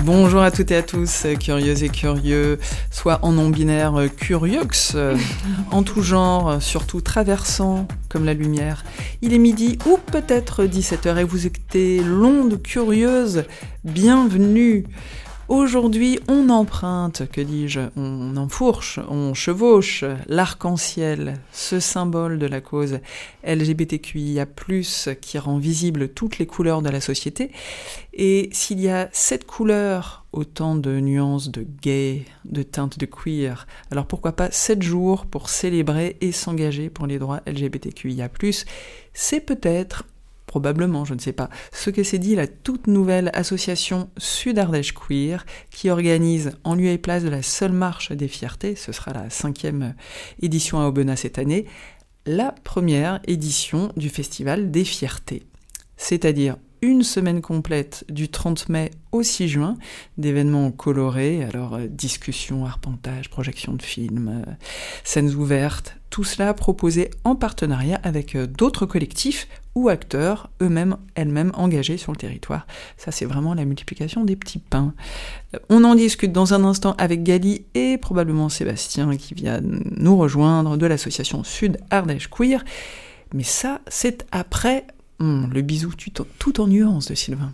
Bonjour à toutes et à tous, curieuses et curieux, soit en non-binaire curieux, en tout genre, surtout traversant comme la lumière. Il est midi ou peut-être 17h et vous écoutez l'onde curieuse. Bienvenue. Aujourd'hui, on emprunte, que dis-je, on enfourche, on chevauche l'arc-en-ciel, ce symbole de la cause LGBTQIA+, qui rend visible toutes les couleurs de la société. Et s'il y a 7 couleurs, autant de nuances de gay, de teintes de queer, alors pourquoi pas 7 jours pour célébrer et s'engager pour les droits LGBTQIA+. C'est peut-être, probablement, je ne sais pas, ce que s'est dit la toute nouvelle association Sud-Ardèche Queer, qui organise en lieu et place de la seule marche des fiertés, ce sera la 5e édition à Aubenas cette année, la première édition du Festival des Fiertés. C'est-à-dire une semaine complète du 30 mai au 6 juin, d'événements colorés, alors discussions, arpentage, projections de films, scènes ouvertes, tout cela proposé en partenariat avec d'autres collectifs ou acteurs, elles-mêmes engagés sur le territoire. Ça, c'est vraiment la multiplication des petits pains. On en discute dans un instant avec Gali et probablement Sébastien qui vient nous rejoindre de l'association Sud-Ardèche Queer. Mais ça, c'est après le bisou tout en nuances de Sylvain.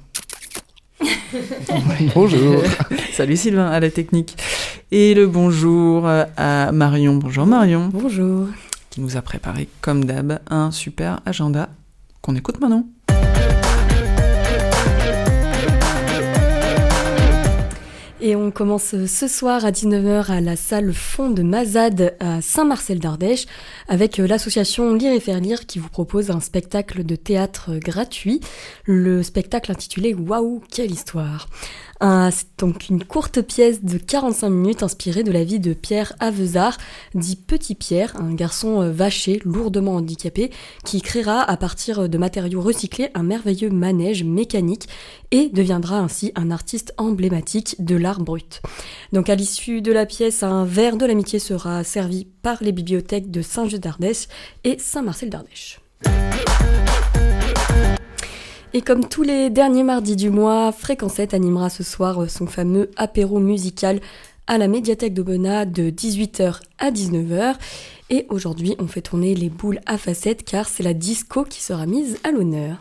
Bonjour. Salut Sylvain, à la technique. Et le bonjour à Marion. Bonjour Marion. Bonjour. Qui nous a préparé, comme d'hab, un super agenda qu'on écoute maintenant. Et on commence ce soir à 19h à la salle Fond de Mazade à Saint-Marcel-d'Ardèche avec l'association Lire et Faire Lire qui vous propose un spectacle de théâtre gratuit. Le spectacle intitulé « Waouh, quelle histoire !» C'est donc une courte pièce de 45 minutes inspirée de la vie de Pierre Aveuzard, dit Petit Pierre, un garçon vaché, lourdement handicapé, qui créera à partir de matériaux recyclés un merveilleux manège mécanique et deviendra ainsi un artiste emblématique de l'art brut. Donc à l'issue de la pièce, un verre de l'amitié sera servi par les bibliothèques de Saint-Just-d'Ardèche et Saint-Marcel-d'Ardèche. Et comme tous les derniers mardis du mois, Fréquence 7 animera ce soir son fameux apéro musical à la médiathèque d'Aubenas de 18h à 19h. Et aujourd'hui, on fait tourner les boules à facettes car c'est la disco qui sera mise à l'honneur.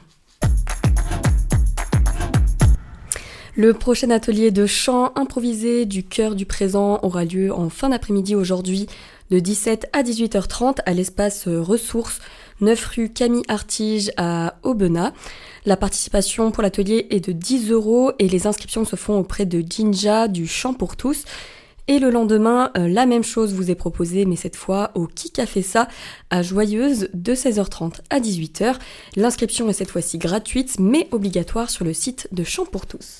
Le prochain atelier de chant improvisé du chœur du présent aura lieu en fin d'après-midi aujourd'hui de 17 à 18h30 à l'espace Ressources, 9 rue Camille Artige à Aubenas. La participation pour l'atelier est de 10 € et les inscriptions se font auprès de Jinja du Chant pour tous. Et le lendemain, la même chose vous est proposée, mais cette fois au Qui a fait ça à Joyeuse de 16h30 à 18h. L'inscription est cette fois-ci gratuite, mais obligatoire sur le site de Chant pour tous.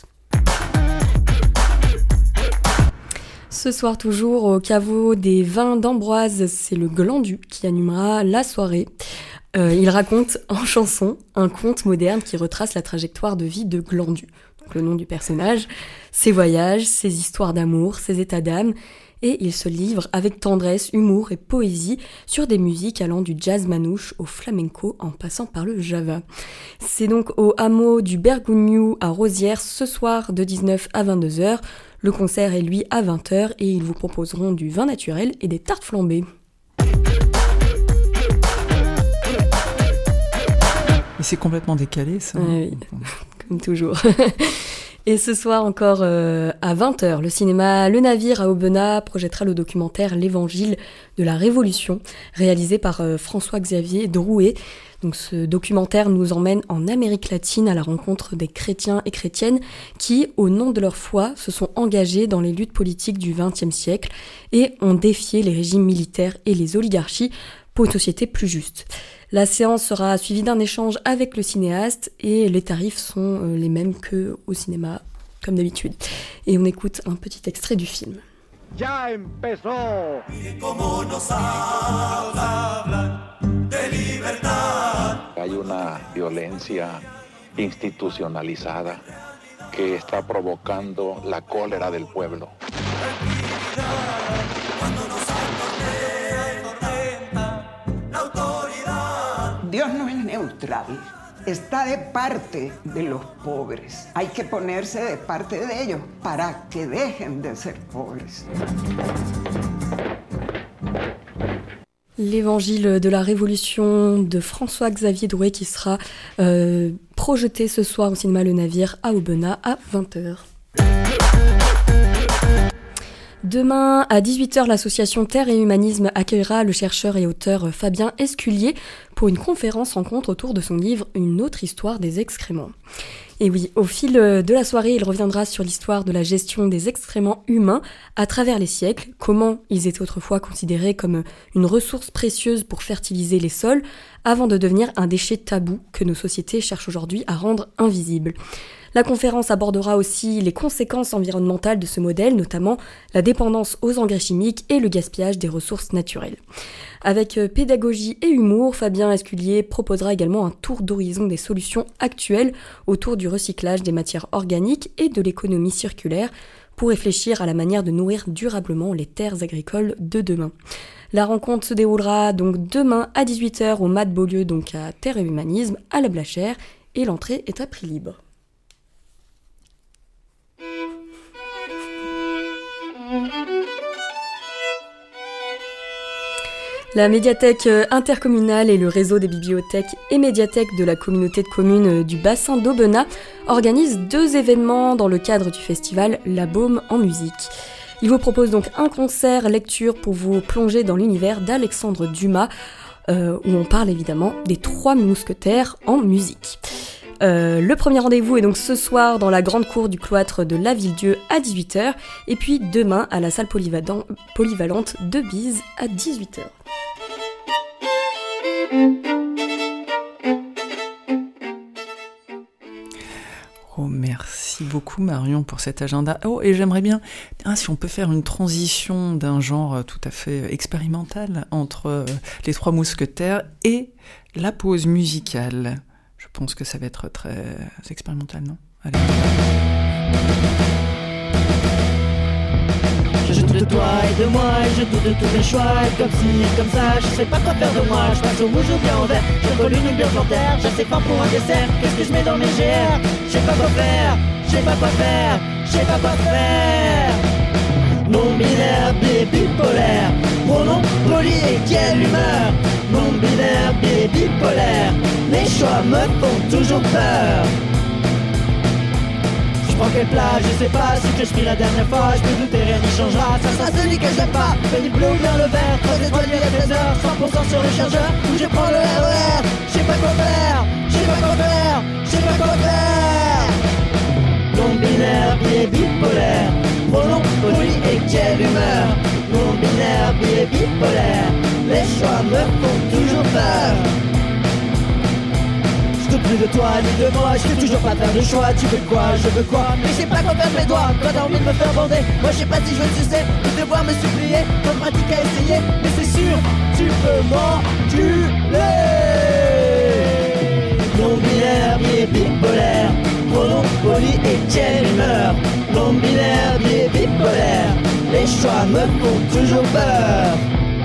Ce soir toujours au caveau des vins d'Ambroise, c'est le Glandu qui animera la soirée. Il raconte en chanson un conte moderne qui retrace la trajectoire de vie de Glandu, donc le nom du personnage, ses voyages, ses histoires d'amour, ses états d'âme, et il se livre avec tendresse, humour et poésie sur des musiques allant du jazz manouche au flamenco en passant par le java. C'est donc au hameau du Bergougnou à Rosières ce soir de 19 à 22h. Le concert est lui à 20h et ils vous proposeront du vin naturel et des tartes flambées. Et c'est complètement décalé, ça. Oui, comme toujours. Et ce soir encore à 20h, le cinéma Le Navire à Aubenas projettera le documentaire L'Évangile de la Révolution, réalisé par François-Xavier Drouet. Donc ce documentaire nous emmène en Amérique latine à la rencontre des chrétiens et chrétiennes qui, au nom de leur foi, se sont engagés dans les luttes politiques du XXe siècle et ont défié les régimes militaires et les oligarchies pour une société plus juste. La séance sera suivie d'un échange avec le cinéaste et les tarifs sont les mêmes qu'au cinéma, comme d'habitude. Et on écoute un petit extrait du film. Ya empezó. Como nos hablan de libertad. Hay una violencia institucionalizada que está provocando la cólera del pueblo. Dios no es neutral. está de parte de los pobres. Hay que ponerse de parte de ellos para que dejen de ser pobres. L'évangile de la Révolution de François-Xavier Drouet qui sera projeté ce soir au cinéma Le Navire à Aubenas à 20h. Demain, à 18h, l'association Terre et Humanisme accueillera le chercheur et auteur Fabien Esculier pour une conférence-rencontre autour de son livre « Une autre histoire des excréments ». Et oui, au fil de la soirée, il reviendra sur l'histoire de la gestion des excréments humains à travers les siècles, comment ils étaient autrefois considérés comme une ressource précieuse pour fertiliser les sols, avant de devenir un déchet tabou que nos sociétés cherchent aujourd'hui à rendre invisible. La conférence abordera aussi les conséquences environnementales de ce modèle, notamment la dépendance aux engrais chimiques et le gaspillage des ressources naturelles. Avec pédagogie et humour, Fabien Esculier proposera également un tour d'horizon des solutions actuelles autour du recyclage des matières organiques et de l'économie circulaire pour réfléchir à la manière de nourrir durablement les terres agricoles de demain. La rencontre se déroulera donc demain à 18h au MAD Beaulieu, donc à Terre et Humanisme, à la Blachère, et l'entrée est à prix libre. La médiathèque intercommunale et le réseau des bibliothèques et médiathèques de la communauté de communes du bassin d'Aubenas organisent 2 événements dans le cadre du festival La Baume en musique. Ils vous proposent donc un concert lecture pour vous plonger dans l'univers d'Alexandre Dumas, où on parle évidemment des 3 mousquetaires en musique. Le premier rendez-vous est donc ce soir dans la grande cour du cloître de la Villedieu à 18h, et puis demain à la salle polyvalente de Bise à 18h. Oh, merci beaucoup Marion pour cet agenda. Oh, et j'aimerais bien, si on peut faire une transition d'un genre tout à fait expérimental entre les 3 mousquetaires et la pause musicale. Je pense que ça va être très expérimental, non ? Allez. Je doute de toi et de moi, et je doute de tous mes choix. Et comme ci, et comme ça, je sais pas quoi faire de moi. Je passe au rouge ou bien au vert, je colle une ou bien en terre. Je sais pas pour un dessert, qu'est-ce que je mets dans mes GR. Je sais pas quoi faire, je sais pas quoi faire, je sais pas quoi faire. Non-binaire, bipolaire, pronom poli et quelle humeur. Non-binaire, bipolaire, les choix me font toujours peur. Je prends quel plat, je sais pas, ce que je pris la dernière fois. Je peux douter, rien n'y changera, ça sera celui que j'aime pas. Penny bleu ou bien le vert, 3 étoiles nuit à 13h, 100% sur le chargeur, ou je prends le RER. Je sais pas quoi faire, je sais pas quoi faire, je sais pas quoi faire. Non-binaire, bipolaire, pronom poli et quelle humeur. Non-binaire, bipolaire, les choix me font toujours peur. Je doute plus de toi ni de moi, je peux toujours pas faire de choix. Tu veux quoi, je veux quoi, mais je sais pas quoi faire de mes doigts. Toi t'as envie de me faire bander, moi je sais pas si je veux te sucer ou devoir me supplier. Pas de pratique à essayer, mais c'est sûr, tu peux m'enculer. Non-binaire, bipolaire, pronom poli et quelle humeur. Non-binaire, bipolaire, les choix me font toujours peur.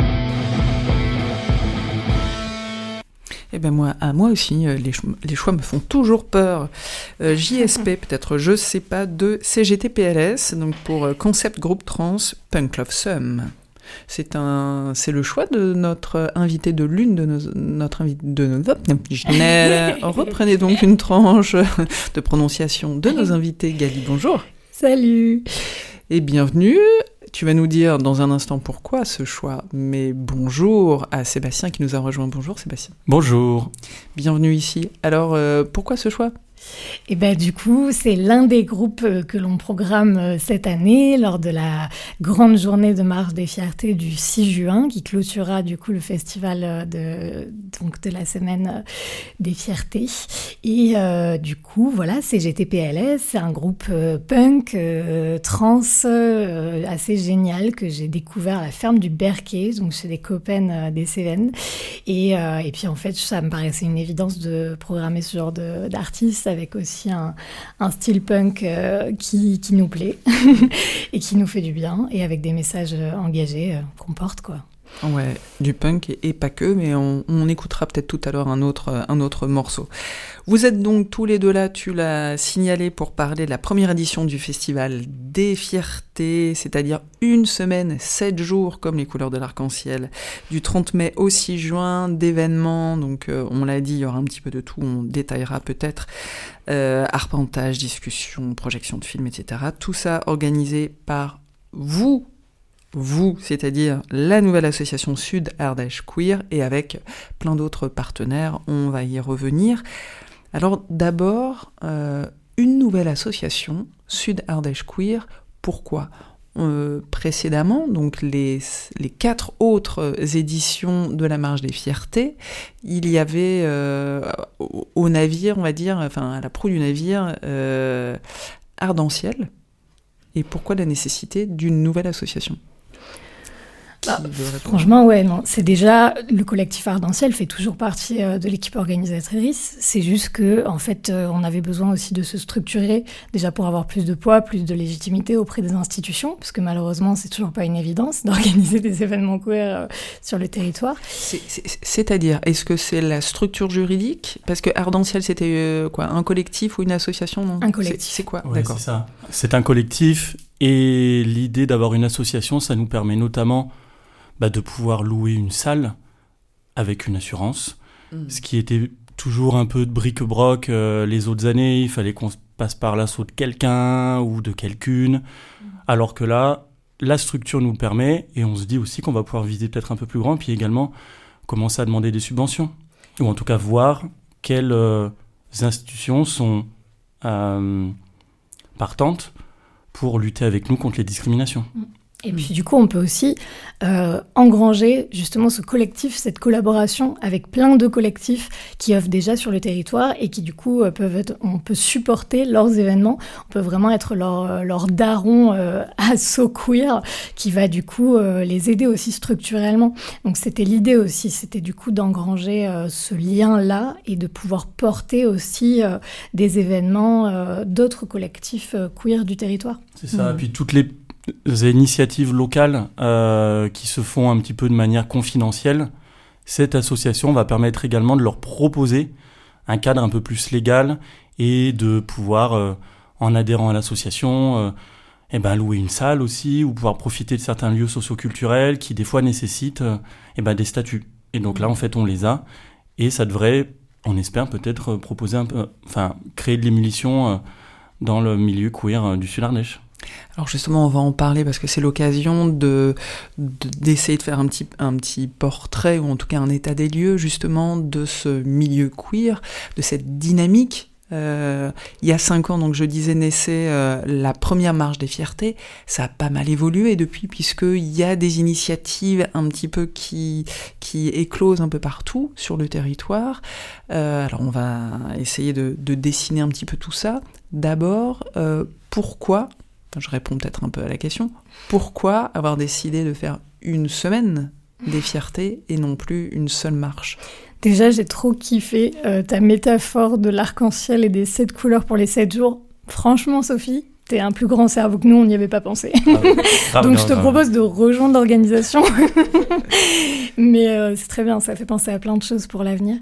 Eh ben moi aussi, les choix me font toujours peur. JSP, peut-être, je sais pas, de CGT-PLS, donc pour Concept Group Trans Punk Love Sum. C'est le choix de notre invité, de l'une de notre invité, reprenez donc une tranche de prononciation de nos invités. Gali, bonjour. Salut. Et bienvenue. Tu vas nous dire dans un instant pourquoi ce choix, mais bonjour à Sébastien qui nous a rejoint. Bonjour Sébastien. Bonjour. Bienvenue ici. Alors, pourquoi ce choix ? Et ben du coup, c'est l'un des groupes que l'on programme cette année lors de la grande journée de marche des fiertés du 6 juin qui clôturera du coup le festival de la semaine des fiertés. Et du coup, voilà, CGT-PLS, c'est un groupe punk trans assez génial que j'ai découvert à la ferme du Berquet, donc chez des copains des Cévennes. Et puis en fait, ça me paraissait une évidence de programmer ce genre d'artistes avec aussi un style punk qui nous plaît et qui nous fait du bien, et avec des messages engagés qu'on porte, quoi. Ouais, du punk et pas que, mais on écoutera peut-être tout à l'heure un autre morceau. Vous êtes donc tous les deux là, tu l'as signalé, pour parler de la première édition du Festival des Fiertés, c'est-à-dire 1 semaine, 7 jours, comme les couleurs de l'arc-en-ciel, du 30 mai au 6 juin, d'événements, donc on l'a dit, il y aura un petit peu de tout, on détaillera peut-être, arpentage, discussion, projection de films, etc. Tout ça organisé par vous, c'est-à-dire la nouvelle association Sud Ardèche Queer, et avec plein d'autres partenaires, on va y revenir. Alors d'abord, une nouvelle association, Sud Ardèche Queer, pourquoi ? Précédemment, donc les 4 autres éditions de la Marche des Fiertés, il y avait au navire, on va dire, enfin à la proue du navire, Arc-en-ciel. Et pourquoi la nécessité d'une nouvelle association ? Franchement, ouais, non. C'est déjà, le collectif Arc-en-ciel fait toujours partie de l'équipe organisatrice. C'est juste que, en fait, on avait besoin aussi de se structurer, déjà pour avoir plus de poids, plus de légitimité auprès des institutions, parce que malheureusement, c'est toujours pas une évidence d'organiser des événements queer sur le territoire. C'est-à-dire, est-ce que c'est la structure juridique ? Parce que Arc-en-ciel, c'était quoi ? Un collectif ou une association ? Non ? Un collectif. C'est quoi ? Ouais, d'accord. C'est ça. C'est un collectif, et l'idée d'avoir une association, ça nous permet notamment de pouvoir louer une salle avec une assurance, ce qui était toujours un peu de bric-broc les autres années. Il fallait qu'on passe par l'assaut de quelqu'un ou de quelqu'une, alors que là, la structure nous le permet, et on se dit aussi qu'on va pouvoir viser peut-être un peu plus grand, puis également commencer à demander des subventions, ou en tout cas voir quelles institutions sont partantes pour lutter avec nous contre les discriminations. Et puis du coup, on peut aussi engranger justement ce collectif, cette collaboration avec plein de collectifs qui offrent déjà sur le territoire et qui du coup on peut supporter leurs événements. On peut vraiment être leur daron asso queer qui va du coup les aider aussi structurellement. Donc c'était l'idée aussi, c'était du coup d'engranger ce lien-là et de pouvoir porter aussi des événements d'autres collectifs queer du territoire. C'est ça, et puis toutes les initiatives locales qui se font un petit peu de manière confidentielle, cette association va permettre également de leur proposer un cadre un peu plus légal et de pouvoir, en adhérant à l'association, louer une salle aussi, ou pouvoir profiter de certains lieux socioculturels qui des fois nécessitent des statuts. Et donc là, en fait, on les a, et ça devrait, on espère peut-être proposer créer de l'émulsion dans le milieu queer du Sud-Ardèche. Alors justement, on va en parler parce que c'est l'occasion d'essayer de faire un petit portrait, ou en tout cas un état des lieux justement de ce milieu queer, de cette dynamique. Il y a 5 ans, donc je disais, naissait la première Marche des Fiertés. Ça a pas mal évolué depuis, puisqu'il y a des initiatives un petit peu qui éclosent un peu partout sur le territoire. Alors on va essayer de dessiner un petit peu tout ça. D'abord, pourquoi, je réponds peut-être un peu à la question, pourquoi avoir décidé de faire 1 semaine des fiertés et non plus une seule marche ? Déjà, j'ai trop kiffé ta métaphore de l'arc-en-ciel et des 7 couleurs pour les 7 jours. Franchement, Sophie, t'es un plus grand cerveau que nous, on n'y avait pas pensé. Donc je te propose de rejoindre l'organisation. Mais c'est très bien, ça fait penser à plein de choses pour l'avenir.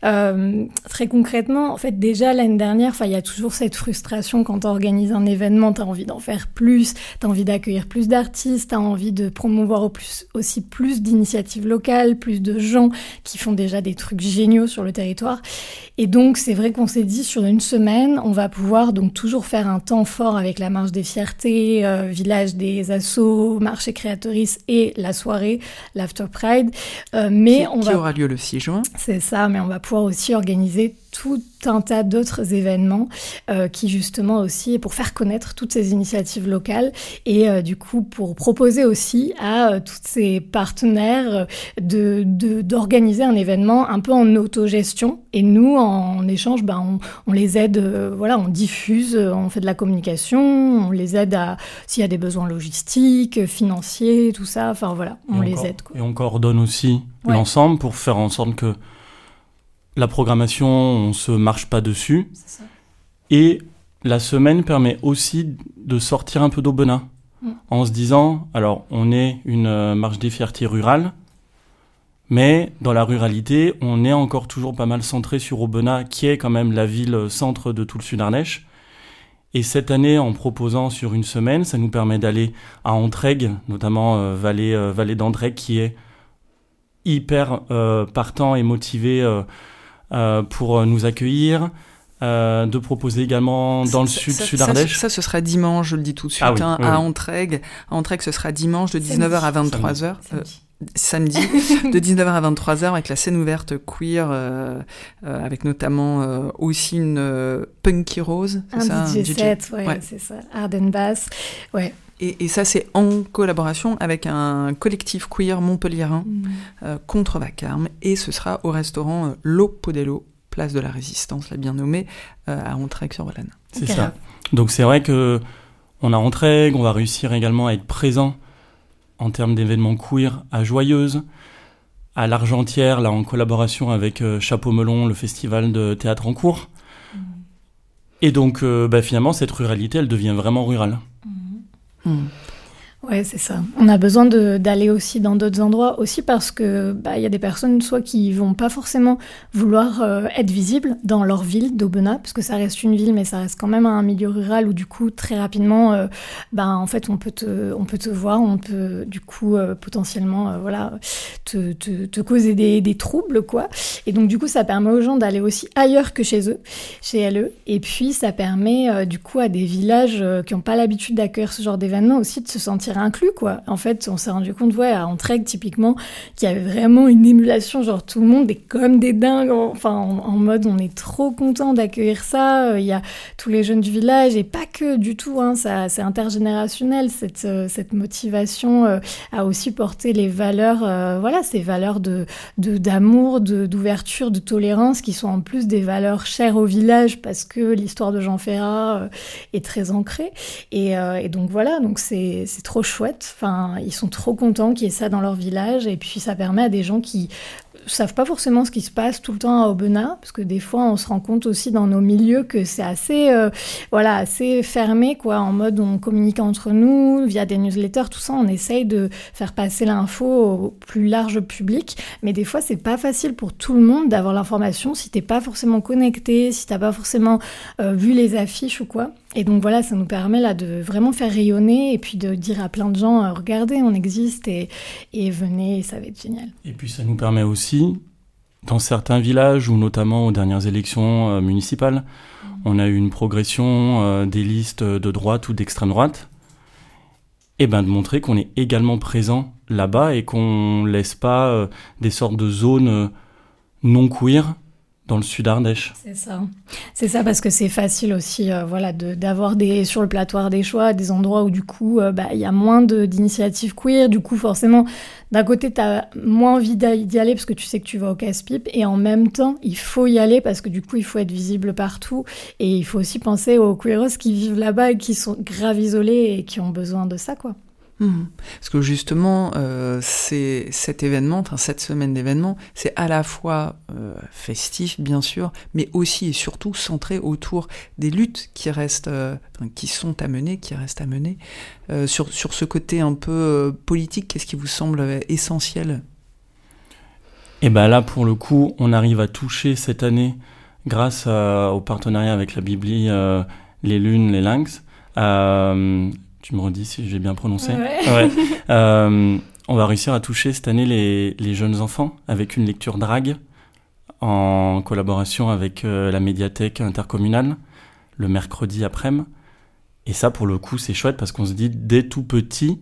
Très concrètement, en fait, déjà l'année dernière, il y a toujours cette frustration quand tu organises un événement, tu as envie d'en faire plus, tu as envie d'accueillir plus d'artistes, tu as envie de promouvoir aussi plus d'initiatives locales, plus de gens qui font déjà des trucs géniaux sur le territoire. Et donc, c'est vrai qu'on s'est dit, sur 1 semaine, on va pouvoir donc toujours faire un temps fort avec la Marche des Fiertés, Village des Assos, Marché Créatrice et la soirée, l'After Pride. Qui aura lieu le 6 juin. C'est ça, mais on va pouvoir aussi organiser tout un tas d'autres événements qui justement aussi, pour faire connaître toutes ces initiatives locales et du coup pour proposer aussi à tous ces partenaires d'organiser un événement un peu en autogestion, et nous en échange on les aide, on diffuse, on fait de la communication, on les aide s'il y a des besoins logistiques, financiers, tout ça, on les aide quoi. Et on coordonne aussi l'ensemble pour faire en sorte que la programmation, on ne se marche pas dessus. C'est ça. Et la semaine permet aussi de sortir un peu d'aubenas. En se disant, alors on est une marche des fiertés rurale, Mais dans la ruralité, on est encore toujours pas mal centré sur Aubenas, qui est quand même la ville centre de tout le Sud-Ardèche. Et cette année, en proposant sur une semaine, ça nous permet d'aller à Entraigues, notamment vallée d'Entraigues, qui est hyper partant et motivé pour nous accueillir. De proposer également dans le Sud-Ardèche. Ça, ce sera dimanche, je le dis tout de suite, à Entraigues. À Entraigues, ce sera dimanche de 19h à 23h. Samedi, de 19h à 23h, avec la scène ouverte queer, avec notamment aussi une Punky Rose, c'est ça, DJ set, ouais, c'est ça, Arden Bass, ouais. Et ça, c'est en collaboration avec un collectif queer montpelliérain contre vacarme, et ce sera au restaurant L'Eau Podello, place de la Résistance, l'a bien nommé, à Entraigues-sur-Volane. C'est ça. Donc c'est vrai que on a Entraigues, on va réussir également à être présent en termes d'événements queer à Joyeuse, à l'Argentière, là en collaboration avec Chapeau Melon, le festival de théâtre en cours. Et donc finalement cette ruralité, elle devient vraiment rurale. Ouais, c'est ça. On a besoin d'aller aussi dans d'autres endroits, aussi parce que y a des personnes soit qui vont pas forcément vouloir être visibles dans leur ville d'Aubenas, parce que ça reste une ville, mais ça reste quand même un milieu rural où du coup très rapidement, en fait on peut te voir, on peut du coup potentiellement te causer des troubles quoi. Et donc du coup ça permet aux gens d'aller aussi ailleurs que chez eux, chez LE, et puis ça permet du coup à des villages qui n'ont pas l'habitude d'accueillir ce genre d'événements aussi de se sentir inclus quoi. En fait, on s'est rendu compte à Entraigues typiquement qu'il y avait vraiment une émulation, genre tout le monde est comme des dingues, en mode on est trop content d'accueillir ça, il y a tous les jeunes du village et pas que du tout, ça c'est intergénérationnel cette motivation à aussi porter les valeurs ces valeurs d'amour, d'ouverture, de tolérance qui sont en plus des valeurs chères au village parce que l'histoire de Jean Ferrat est très ancrée et donc donc c'est trop chouette, ils sont trop contents qu'il y ait ça dans leur village et puis ça permet à des gens qui savent pas forcément ce qui se passe tout le temps à Aubenas, parce que des fois on se rend compte aussi dans nos milieux que c'est assez fermé quoi, en mode on communique entre nous via des newsletters, tout ça, on essaye de faire passer l'info au plus large public, mais des fois c'est pas facile pour tout le monde d'avoir l'information si t'es pas forcément connecté, si t'as pas forcément vu les affiches ou quoi. Et donc ça nous permet là de vraiment faire rayonner et puis de dire à plein de gens regardez, on existe et venez, ça va être génial. Et puis ça nous permet aussi, dans certains villages ou notamment aux dernières élections municipales, on a eu une progression des listes de droite ou d'extrême droite, et de montrer qu'on est également présent là-bas et qu'on laisse pas des sortes de zones non queer dans le Sud-Ardèche. C'est ça parce que c'est facile aussi d'avoir sur le plateau des choix des endroits où du coup il y a moins d'initiatives queer, du coup forcément d'un côté t'as moins envie d'y aller parce que tu sais que tu vas au casse-pipe et en même temps il faut y aller parce que du coup il faut être visible partout et il faut aussi penser aux queeros qui vivent là-bas et qui sont grave isolés et qui ont besoin de ça quoi. Parce que justement, cet événement, cette semaine d'événements, c'est à la fois festif, bien sûr, mais aussi et surtout centré autour des luttes qui restent, qui sont à mener, qui restent à mener. Sur ce côté un peu politique, qu'est-ce qui vous semble essentiel ? Et là, pour le coup, on arrive à toucher cette année, grâce au partenariat avec la Bibli, les Lunes, les Lynx. Tu me redis si j'ai bien prononcé. Ouais. On va réussir à toucher cette année les jeunes enfants avec une lecture drague en collaboration avec la médiathèque intercommunale le mercredi après-midi. Et ça, pour le coup, c'est chouette parce qu'on se dit, dès tout petit,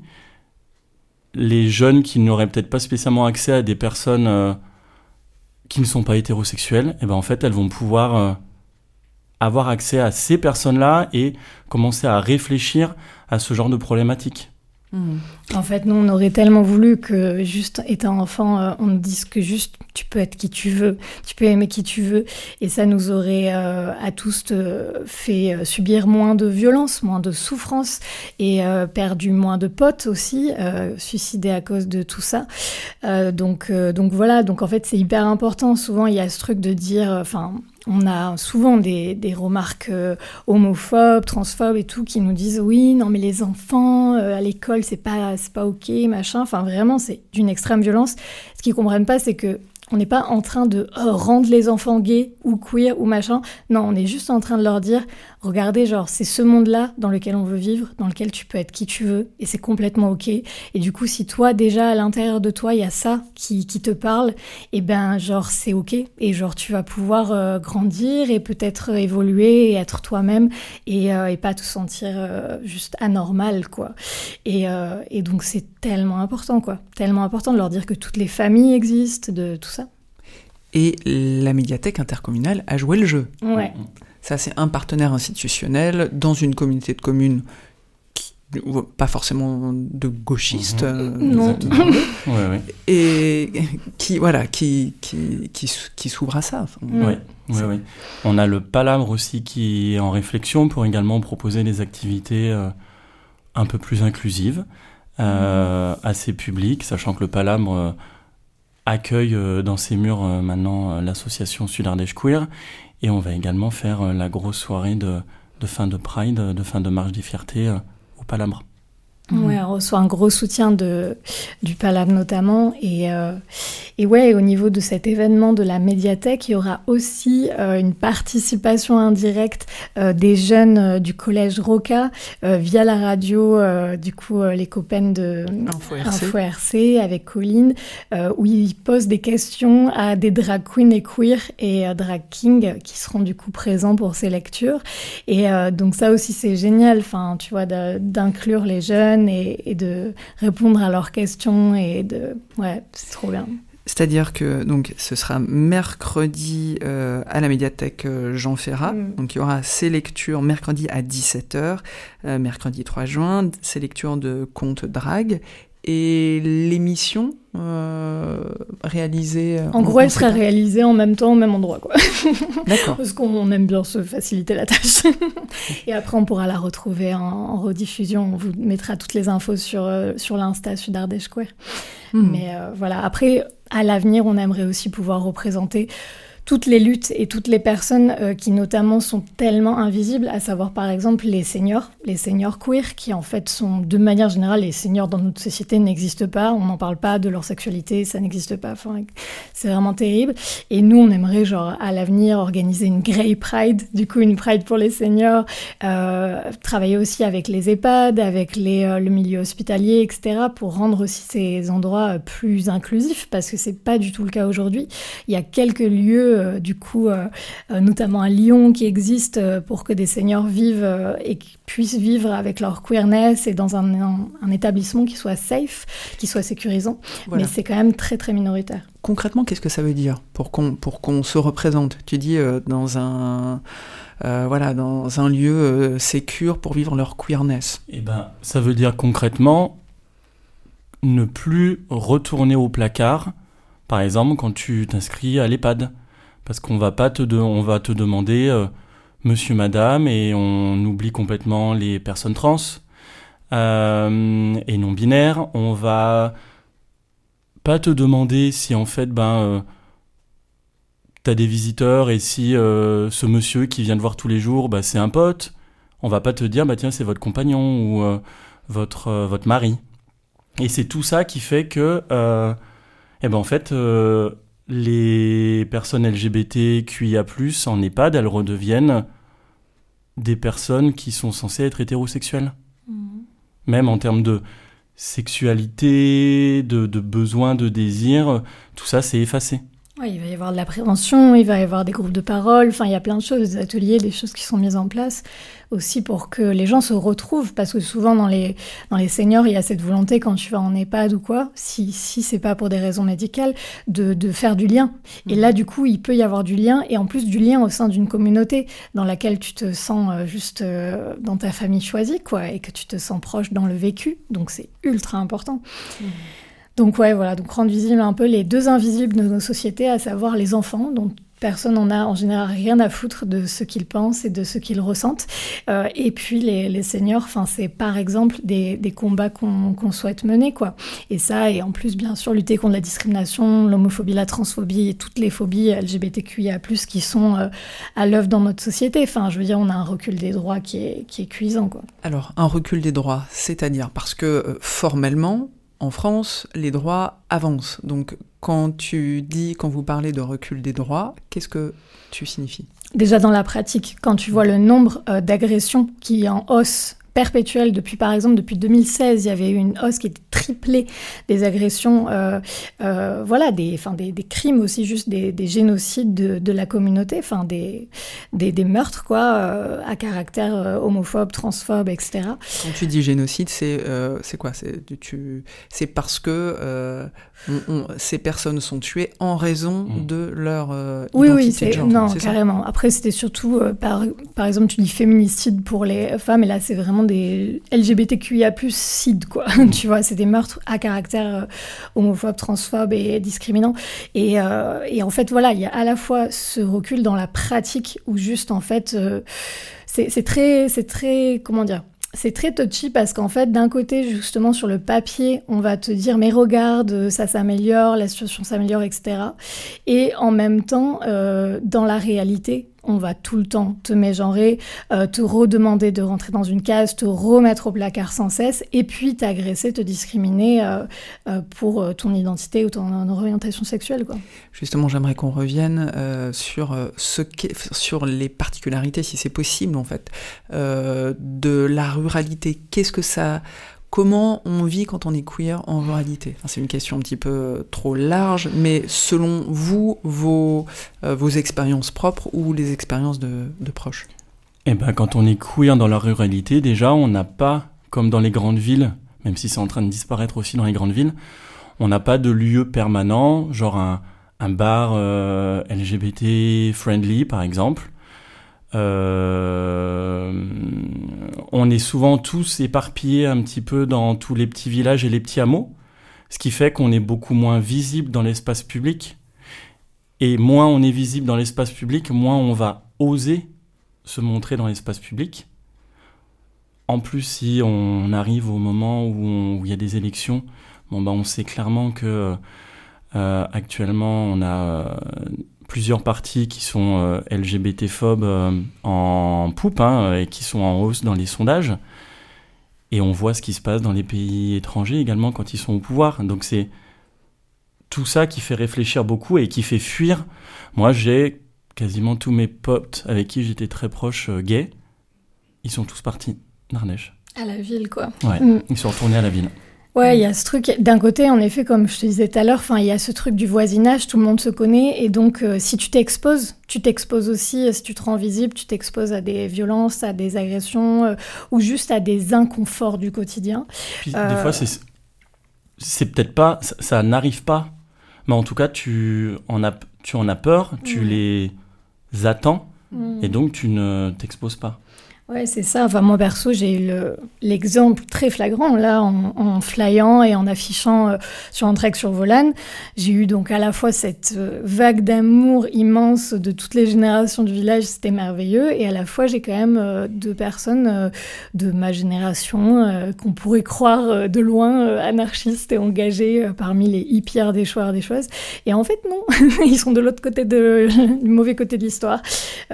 les jeunes qui n'auraient peut-être pas spécialement accès à des personnes qui ne sont pas hétérosexuelles, en fait, elles vont pouvoir avoir accès à ces personnes-là et commencer à réfléchir à ce genre de problématiques. En fait, nous, on aurait tellement voulu que, juste étant enfant, on nous dise que juste, tu peux être qui tu veux, tu peux aimer qui tu veux, et ça nous aurait à tous fait subir moins de violence, moins de souffrance, et perdu moins de potes aussi, suicidés à cause de tout ça. Donc en fait, c'est hyper important. Souvent, il y a ce truc de dire, on a souvent des remarques homophobes, transphobes et tout, qui nous disent oui, non mais les enfants à l'école c'est pas ok, machin. Enfin vraiment c'est d'une extrême violence. Ce qu'ils comprennent pas, c'est que on n'est pas en train de rendre les enfants gays ou queer ou machin. Non, on est juste en train de leur dire, regardez, genre, c'est ce monde-là dans lequel on veut vivre, dans lequel tu peux être qui tu veux, et c'est complètement ok. Et du coup, si toi, déjà, à l'intérieur de toi, il y a ça qui te parle, et ben, genre, c'est ok. Et genre, tu vas pouvoir grandir et peut-être évoluer et être toi-même et pas te sentir juste anormal, quoi. Et donc, c'est tellement important, quoi. Tellement important de leur dire que toutes les familles existent, de tout ça. Et la médiathèque intercommunale a joué le jeu. Ouais. Ça, c'est un partenaire institutionnel dans une communauté de communes pas forcément de gauchistes, non. Ouais. Et qui s'ouvre à ça. Oui. On a le Palambre aussi qui est en réflexion pour également proposer des activités un peu plus inclusives à ses publics, sachant que le Palambre accueille dans ses murs maintenant l'association Sud-Ardèche Queer, et on va également faire la grosse soirée de fin de Pride, de fin de Marche des Fiertés au Palambre. Ouais, on reçoit un gros soutien du Palambre notamment. Et ouais, au niveau de cet événement de la médiathèque, il y aura aussi une participation indirecte des jeunes du collège Roca via la radio, du coup, les copains de Info RC avec Colline, où ils posent des questions à des drag queens et queer et drag kings qui seront du coup présents pour ces lectures. Et donc ça aussi, c'est génial, enfin, tu vois, d'inclure les jeunes et de répondre à leurs questions ouais, c'est trop bien. C'est-à-dire que donc ce sera mercredi à la médiathèque Jean Ferrat. Donc il y aura ces lectures mercredi à 17h, mercredi 3 juin, ces lectures de contes drag. Et l'émission réalisée... En gros, elle sera réalisée en même temps, au même endroit, quoi. D'accord. Parce qu'on aime bien se faciliter la tâche. Et après, on pourra la retrouver en rediffusion. On vous mettra toutes les infos sur l'Insta Sud-Ardèche Queer. Mais voilà, après, à l'avenir, on aimerait aussi pouvoir représenter toutes les luttes et toutes les personnes qui notamment sont tellement invisibles, à savoir par exemple les seniors queer, qui en fait sont, de manière générale, les seniors dans notre société n'existent pas, on n'en parle pas de leur sexualité, ça n'existe pas, enfin, c'est vraiment terrible. Et nous, on aimerait genre à l'avenir organiser une Grey Pride, du coup une Pride pour les seniors, travailler aussi avec les EHPAD, avec le milieu hospitalier, etc., pour rendre aussi ces endroits plus inclusifs, parce que c'est pas du tout le cas aujourd'hui. Il y a quelques lieux du coup, notamment à Lyon, qui existe pour que des seniors vivent et puissent vivre avec leur queerness et dans un établissement qui soit safe, qui soit sécurisant. Voilà. Mais c'est quand même très, très minoritaire. Concrètement, qu'est-ce que ça veut dire pour qu'on se représente ? Tu dis dans un lieu sécure pour vivre leur queerness. Eh ben, ça veut dire concrètement ne plus retourner au placard, par exemple, quand tu t'inscris à l'EHPAD. Parce qu'on va te demander monsieur, madame, et on oublie complètement les personnes trans et non binaires. On va pas te demander si en fait t'as des visiteurs et si ce monsieur qui vient te voir tous les jours c'est un pote. On va pas te dire tiens, c'est votre compagnon ou votre mari. Et c'est tout ça qui fait que en fait les personnes LGBTQIA+, en EHPAD, elles redeviennent des personnes qui sont censées être hétérosexuelles. Même en termes de sexualité, de besoin, de désir, tout ça, c'est effacé. Ouais, il va y avoir de la prévention, il va y avoir des groupes de parole, enfin il y a plein de choses, des ateliers, des choses qui sont mises en place aussi pour que les gens se retrouvent, parce que souvent dans les seniors, il y a cette volonté quand tu vas en EHPAD ou quoi, si c'est pas pour des raisons médicales, de faire du lien. Et là, du coup, il peut y avoir du lien, et en plus du lien au sein d'une communauté dans laquelle tu te sens juste dans ta famille choisie, quoi, et que tu te sens proche dans le vécu, donc c'est ultra important. Donc ouais, voilà, donc rendre visible un peu les deux invisibles de nos sociétés, à savoir les enfants, dont personnes en a en général rien à foutre de ce qu'ils pensent et de ce qu'ils ressentent. Et puis les seniors, c'est par exemple des combats qu'on souhaite mener, quoi. Et ça, et en plus, bien sûr, lutter contre la discrimination, l'homophobie, la transphobie et toutes les phobies LGBTQIA+, qui sont à l'œuvre dans notre société. Je veux dire, on a un recul des droits qui est cuisant, quoi. Alors, un recul des droits, c'est-à-dire parce que formellement, en France, les droits avancent. Donc, quand vous parlez de recul des droits, qu'est-ce que tu signifies ? Déjà dans la pratique, quand tu vois le nombre d'agressions qui est en hausse perpétuelle depuis 2016, il y avait eu une hausse qui était triplée des agressions, des crimes aussi, juste des génocides de la communauté, des meurtres, quoi, à caractère homophobe, transphobe, etc. Quand tu dis génocide, c'est quoi ? C'est parce que ces personnes sont tuées en raison de leur identité de genre. Non, carrément. Après, c'était surtout, par exemple, tu dis féminicide pour les femmes, et là, c'est vraiment des LGBTQIA+, cide, quoi. Tu vois, c'est des meurtres à caractère homophobe, transphobe et discriminant. Et en fait, voilà, il y a à la fois ce recul dans la pratique où juste, en fait, c'est très, comment dire ? C'est très touchy parce qu'en fait, d'un côté, justement, sur le papier, on va te dire « mais regarde, ça s'améliore, la situation s'améliore, etc. » Et en même temps, dans la réalité, on va tout le temps te mégenrer, te redemander de rentrer dans une case, te remettre au placard sans cesse, et puis t'agresser, te discriminer pour ton identité ou ton orientation sexuelle, quoi. Justement, j'aimerais qu'on revienne sur les particularités, si c'est possible, en fait, de la ruralité. Comment on vit quand on est queer en ruralité ? C'est une question un petit peu trop large, mais selon vous, vos expériences propres ou les expériences de proches ? Quand on est queer dans la ruralité, déjà, on n'a pas, comme dans les grandes villes, même si c'est en train de disparaître aussi dans les grandes villes, on n'a pas de lieu permanent, genre un bar LGBT friendly, par exemple. On est souvent tous éparpillés un petit peu dans tous les petits villages et les petits hameaux, ce qui fait qu'on est beaucoup moins visible dans l'espace public. Et moins on est visible dans l'espace public, moins on va oser se montrer dans l'espace public. En plus, si on arrive au moment où il y a des élections, on sait clairement que actuellement on a plusieurs partis qui sont LGBT-phobes en poupe et qui sont en hausse dans les sondages. Et on voit ce qui se passe dans les pays étrangers également quand ils sont au pouvoir. Donc c'est tout ça qui fait réfléchir beaucoup et qui fait fuir. Moi, j'ai quasiment tous mes potes avec qui j'étais très proche gays. Ils sont tous partis d'Ardèche. À la ville, quoi. Ouais, ils sont retournés à la ville. Ouais, il y a ce truc, d'un côté, en effet, comme je te disais tout à l'heure, il y a ce truc du voisinage, tout le monde se connaît, et donc si tu t'exposes aussi, si tu te rends visible, tu t'exposes à des violences, à des agressions, ou juste à des inconforts du quotidien. Puis des fois, c'est peut-être pas, ça n'arrive pas, mais en tout cas, tu en as peur, tu les attends, et donc tu ne t'exposes pas. Ouais, c'est ça. Moi, perso, j'ai eu l'exemple très flagrant, là, en flyant et en affichant sur un trek sur Volane. J'ai eu donc à la fois cette vague d'amour immense de toutes les générations du village, c'était merveilleux, et à la fois, j'ai quand même deux personnes de ma génération qu'on pourrait croire de loin anarchistes et engagées parmi les hippies ardéchoises. Et en fait, non. Ils sont de l'autre côté du mauvais côté de l'histoire,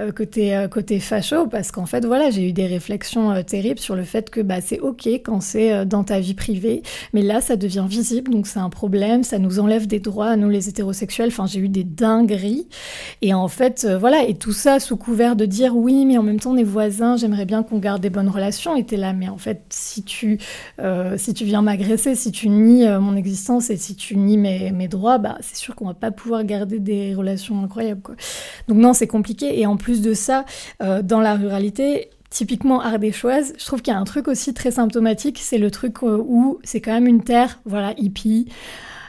côté facho, parce qu'en fait, voilà, j'ai eu des réflexions terribles sur le fait que c'est ok quand c'est dans ta vie privée, mais là ça devient visible, donc c'est un problème, ça nous enlève des droits à nous les hétérosexuels. J'ai eu des dingueries, et en fait voilà, et tout ça sous couvert de dire oui, mais en même temps on est voisins, j'aimerais bien qu'on garde des bonnes relations, et t'es là, mais en fait si tu viens m'agresser, si tu nies mon existence et si tu nies mes droits, c'est sûr qu'on va pas pouvoir garder des relations incroyables, quoi. Donc non, c'est compliqué, et en plus de ça, dans la ruralité, typiquement ardéchoise, je trouve qu'il y a un truc aussi très symptomatique, c'est le truc où c'est quand même une terre, voilà, hippie,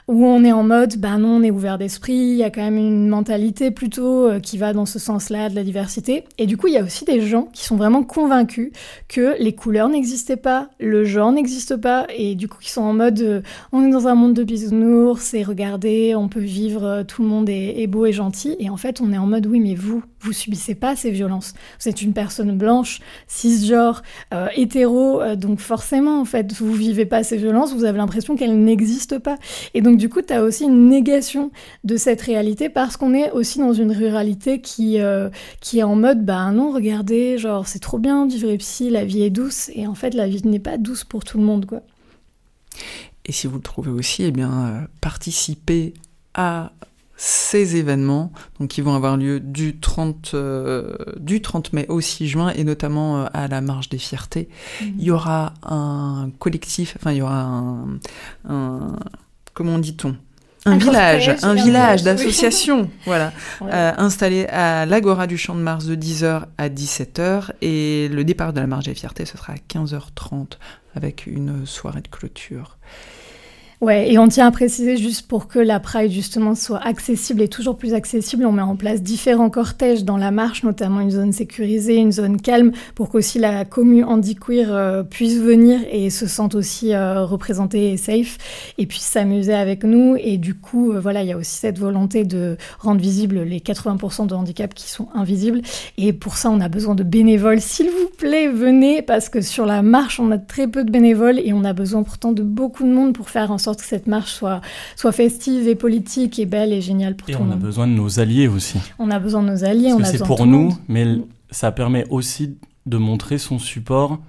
où on est en mode, non, on est ouvert d'esprit, il y a quand même une mentalité plutôt qui va dans ce sens-là de la diversité. Et du coup, il y a aussi des gens qui sont vraiment convaincus que les couleurs n'existaient pas, le genre n'existe pas, et du coup, qui sont en mode, on est dans un monde de bisounours, et regardez, on peut vivre, tout le monde est beau et gentil. Et en fait, on est en mode, oui, mais vous subissez pas ces violences. Vous êtes une personne blanche, cisgenre, hétéro, donc forcément, en fait, vous vivez pas ces violences, vous avez l'impression qu'elles n'existent pas. Et donc, du coup, tu as aussi une négation de cette réalité parce qu'on est aussi dans une ruralité qui est en mode, non, regardez, genre, c'est trop bien de vivre ici, la vie est douce. Et en fait, la vie n'est pas douce pour tout le monde, quoi. Et si vous le trouvez aussi, participez à ces événements donc, qui vont avoir lieu du 30 mai au 6 juin et notamment à la Marche des Fiertés. Il y aura un collectif, il y aura un comment dit-on ? Un village d'associations, oui. Voilà, ouais. Installé à l'Agora du Champ de Mars de 10h à 17h et le départ de la Marche des Fiertés, ce sera à 15h30 avec une soirée de clôture. Ouais, et on tient à préciser juste pour que la Pride justement soit accessible et toujours plus accessible, on met en place différents cortèges dans la marche, notamment une zone sécurisée, une zone calme, pour qu'aussi la commu handiqueer puisse venir et se sente aussi représentée et safe, et puisse s'amuser avec nous. Et du coup, il y a aussi cette volonté de rendre visibles les 80% de handicaps qui sont invisibles. Et pour ça, on a besoin de bénévoles. S'il vous plaît, venez, parce que sur la marche, on a très peu de bénévoles et on a besoin pourtant de beaucoup de monde pour faire en sorte que cette marche soit festive et politique et belle et géniale pour tout le monde. Et on a besoin de nos alliés aussi. On a besoin de nos alliés, on a besoin de tout le monde. C'est pour nous, mais ça permet aussi de montrer son support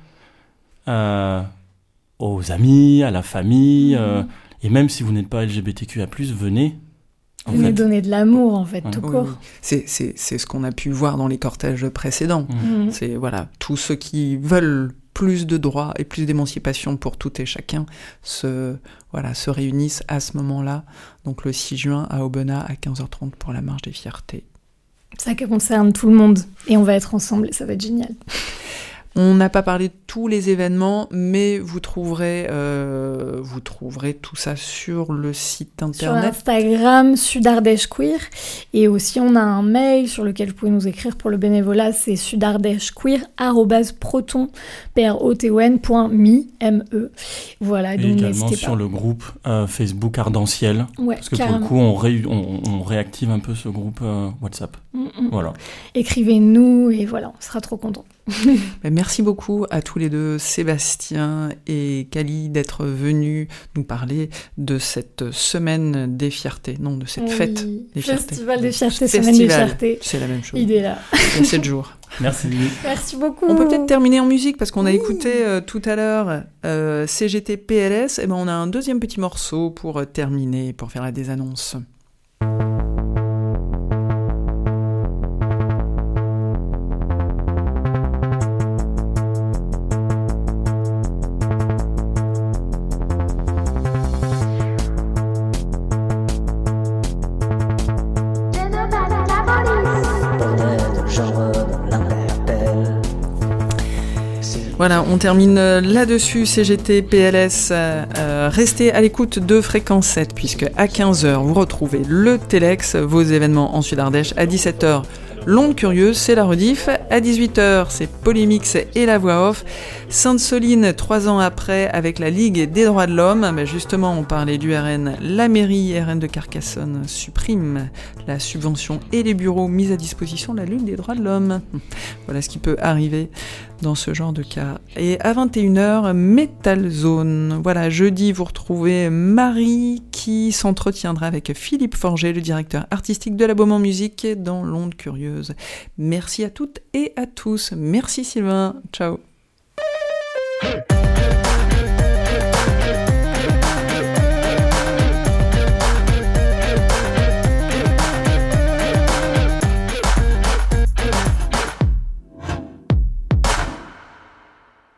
aux amis, à la famille, et même si vous n'êtes pas LGBTQIA+, venez. Venez donner de l'amour, en fait, tout court. Oui. C'est ce qu'on a pu voir dans les cortèges précédents. C'est, tous ceux qui veulent plus de droits et plus d'émancipation pour tout et chacun se réunissent à ce moment-là, donc le 6 juin à Aubenas à 15h30 pour la Marche des Fiertés. Ça concerne tout le monde et on va être ensemble et ça va être génial. On n'a pas parlé de tous les événements, mais vous trouverez tout ça sur le site internet. Sur Instagram, Sud-Ardèche Queer. Et aussi, on a un mail sur lequel vous pouvez nous écrire pour le bénévolat. C'est sudardèchequeer@proton.me. Voilà, et donc également n'hésitez sur pas. le groupe Facebook Ardentiel. Ouais, parce que carrément. pour le coup, on réactive un peu ce groupe WhatsApp. Voilà. Écrivez-nous et voilà, on sera trop contents. Merci beaucoup à tous les deux, Sébastien et Kali, d'être venus nous parler de cette semaine des fiertés. Non, de cette fête des fiertés. Festival des fiertés, semaine des fiertés. C'est la même chose. Idée là. Il y a 7 jours. Merci. Merci beaucoup. On peut peut-être terminer en musique parce qu'on a écouté tout à l'heure CGT PLS. Et ben on a un deuxième petit morceau pour terminer, pour faire la désannonce. Voilà, on termine là-dessus, CGT, PLS. Restez à l'écoute de Fréquence 7, puisque à 15h, vous retrouvez le Telex, vos événements en Sud-Ardèche. À 17h, L'Onde Curieuse, c'est la rediff. À 18h, c'est Polymix et la voix off. Sainte-Soline, 3 ans après, avec la Ligue des droits de l'homme. Mais justement, on parlait du RN. La mairie RN de Carcassonne supprime la subvention et les bureaux mis à disposition de la Ligue des droits de l'homme. Voilà ce qui peut arriver dans ce genre de cas. Et à 21h, Metal Zone. Voilà, jeudi, vous retrouvez Marie qui s'entretiendra avec Philippe Forger, le directeur artistique de la Baume en Musique, dans l'Onde Curieuse. Merci à toutes et à tous. Merci Sylvain. Ciao.